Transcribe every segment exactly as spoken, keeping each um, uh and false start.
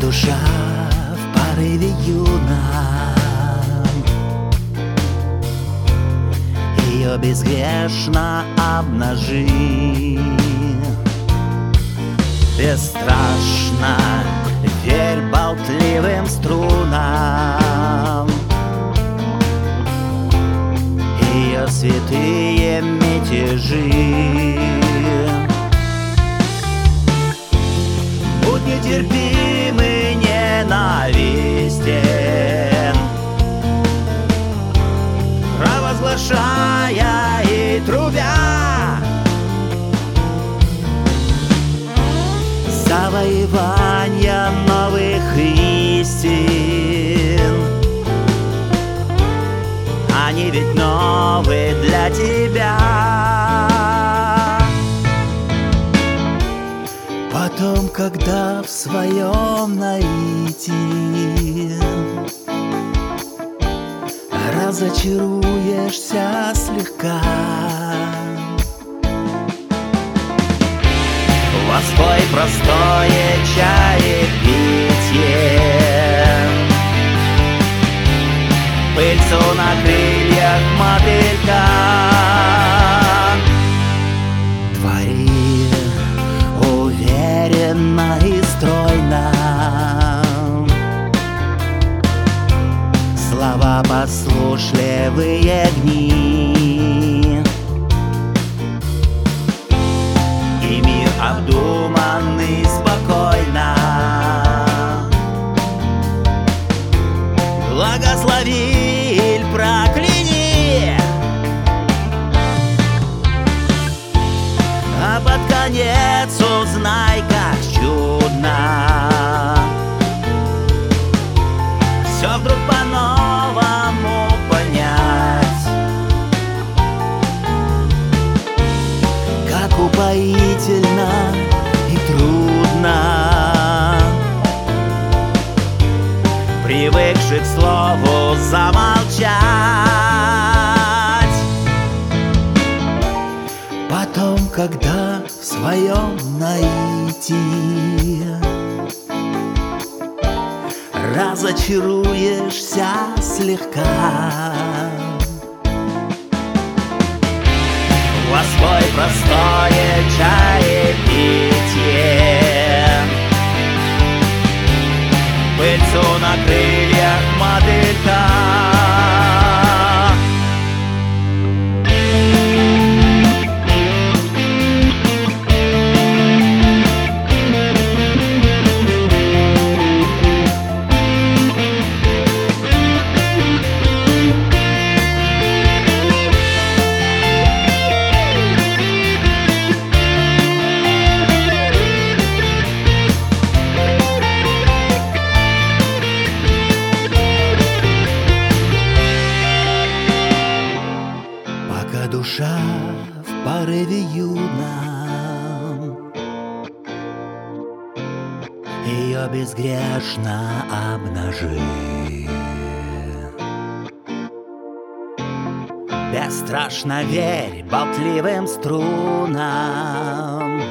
душа в порыве юном, ее безгрешно обнажи. Бесстрашно верь болтливым струнам, ее святые мятежи. Будь нетерпим и ненавистен, провозглашая и трубя завоевания новых истин. Они ведь новые для тебя. Потом, когда в своем наитии разочаруешься слегка, воспой простое чаепитие, пыльцу на крыльях мотылька. Твори уверенно и стройно, слова послушливые дни, и мир обдуманный спокойно. Благослови или прокляни, а под конец узнай, как чудно все вдруг по-новому понять, как упоительно и трудно привыкших к слову замолчать. Потом, когда в своем наитии разочаруешься слегка, воспой простое чаепитие, пыльцу на крыльях мотылька. Душа в порыве юном, ее безгрешно обнажи. Бесстрашно верь болтливым струнам,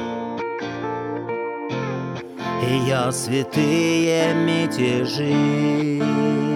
ее святые мятежи.